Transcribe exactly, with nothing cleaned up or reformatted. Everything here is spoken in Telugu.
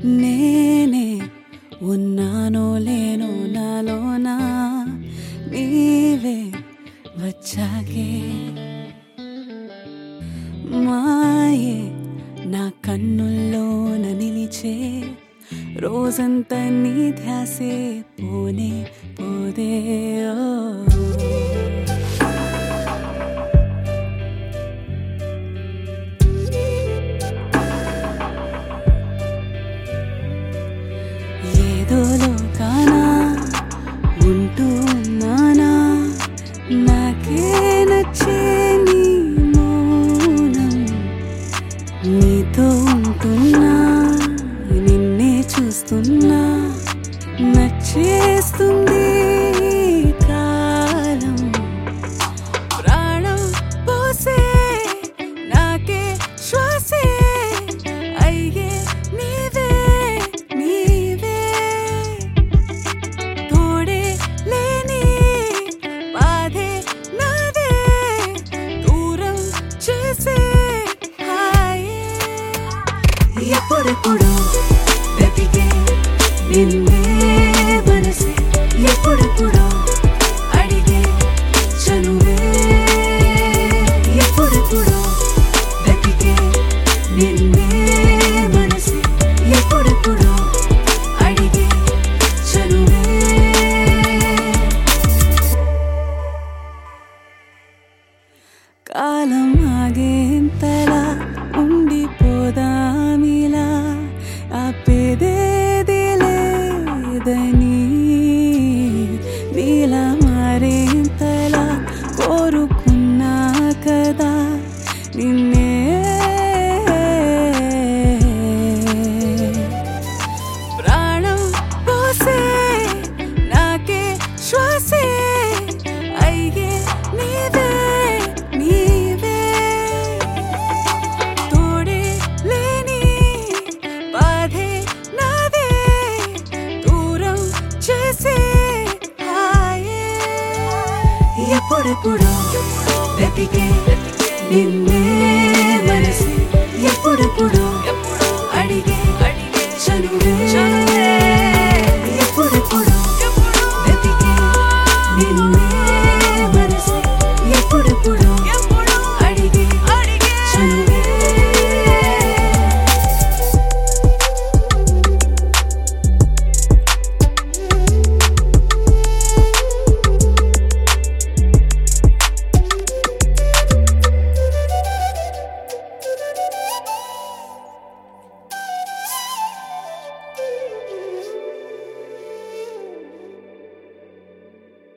నేనే ఉన్నానో లేనో నాలోనా నీవే వచ్చాకే మాయే నా కన్నుల్లోన నిలిచే రోజంతా నీ ధ్యాసే పోనే పోదే ఓ ఏదో లోకానా ఉంటూ ఉన్నానా నాకే నచ్చే నీ మౌనం నీతో ఉంటున్నా నిన్నే చూస్తున్నా నచ్చేస్తుంది కాలం ప్రాణం పోసే నాకే శ్వాసే అయ్యే నీవే నీవే తోడే లేని బాధే నాదే దూరం చేసే హాయే ఎప్పుడెప్పుడు వెతికే నిన్నే మనసే ఎప్పుడెప్పుడు అడిగే చనువే ఎప్పుడెప్పుడు వెతికే నిన్నే మనసే ఎప్పుడెప్పుడు అడిగే చనువే కాలం ఆగేంతలా ఉండిపోదామిలా ఆపేదేది లేదని నీలా మారేంతలా కోరుకున్నా కదా నిన్నే ప్రాణం పోసే నాకే శ్వాసే అయ్యే నీవే నీవే తోడే లేని బాధే నాదే దూరం చేసే హాయే ఎప్పుడెప్పుడు వెతికే నిన్నే మనసే ఎప్పుడెప్పుడు